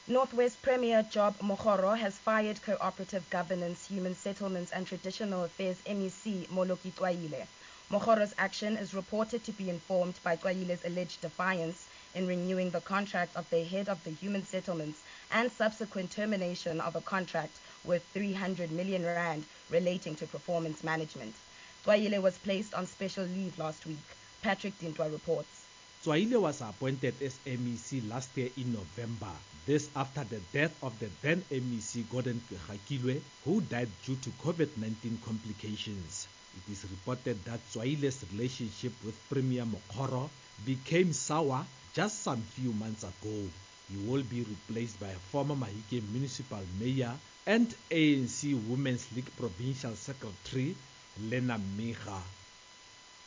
Northwest Premier Job Mokgoro has fired Cooperative Governance, Human Settlements and Traditional Affairs MEC Moloki Twayile. Mokgoro's action is reported to be informed by Twayile's alleged defiance in renewing the contract of the head of the Human Settlements and subsequent termination of a contract worth 300 million rand relating to performance management. Twayile was placed on special leave last week. Patrick Dintwa reports. Twayile was appointed as MEC last year in November, this after the death of the then MEC Gordon Hakilwe, who died due to COVID-19 complications. It is reported that Twayile's relationship with Premier Mokgoro became sour just some few months ago. He will be replaced by former Mahikeng Municipal Mayor and ANC Women's League Provincial Secretary Lena Mega.